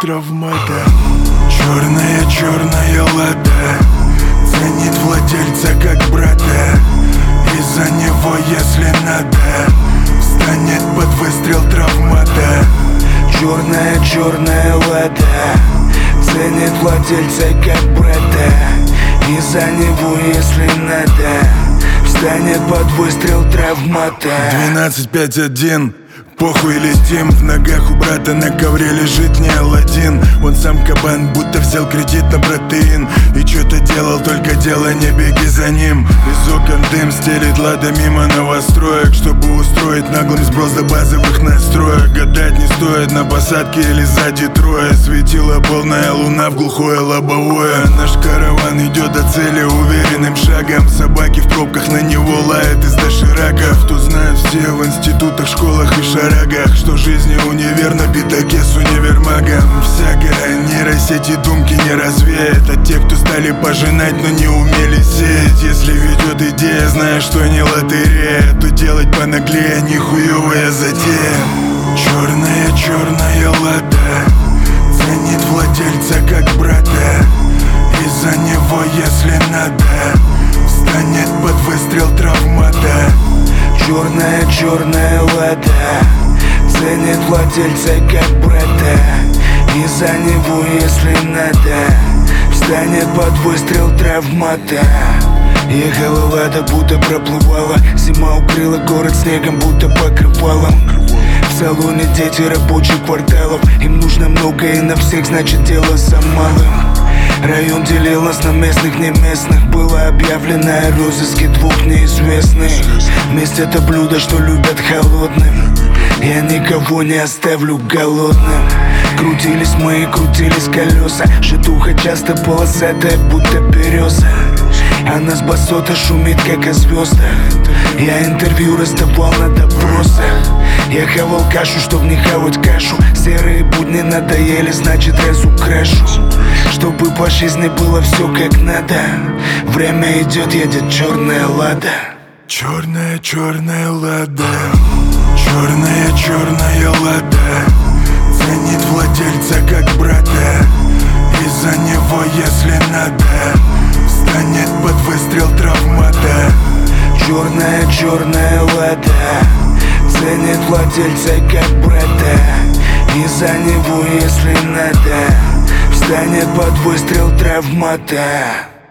травмата. Черная лада ценит владельца как брата. Из-за него, если надо, встанет под выстрел травмата. Черная лада ценит владельца как брата. Из-за него, если надо, встанет под выстрел травмата. 12-5-1, похуй летим. В ногах у брата на ковре лежит не Аладдин. Он сам кабан, будто взял кредит на протеин. И чё-то делал, только дело, не беги за ним. Из окон дым стелит лада мимо новостроек, чтобы устроить наглым сброс до базовых настроек. Гадать не стоит, на посадке или сзади трое. Светила полная луна в глухое лобовое. Наш караван идет до цели уверенным шагом. Собаки в пробках на него лают из дошираков. Тут знают все в институтах, школах и шарагах, что жизни универ на пятаке с универмагом. Всякая нейросети думки не развеет. А те, кто стали пожинать, но не умели сеять. Если ведет идея, зная, что не лотерея, то делать понаглее нихуевая затея. Черная лада ценит владельца как брата. Из-за него, если надо, встанет под выстрел травмата. Черная лада ценит владельца как брата. Из-за него, если надо, встанет под выстрел травмата. Ехала лада, будто проплывала. Зима укрыла город снегом, будто покрывалом. В салоне дети рабочих кварталов. Им нужно много и на всех, значит дело за малым. Район делил нас на местных, не местных. Было объявлено о розыске двух неизвестных. Месть — это блюдо, что любят холодным. Я никого не оставлю голодным. Крутились мы, крутились колеса. Житуха часто полосатая, будто береза. Она с басота шумит, как о звездах. Я интервью раздавал на допросах. Я хавал кашу, чтоб не хавать кашу. Серые будни надоели, значит разукрашу. Чтобы по жизни было все как надо. Время идет, едет черная лада. Черная лада. Черная лада ценит владельца как брата. Из-за него, если надо, встанет под выстрел травмата. Черная лада ценит владельца как брата. Из-за него, если надо, встанет под выстрел травмата.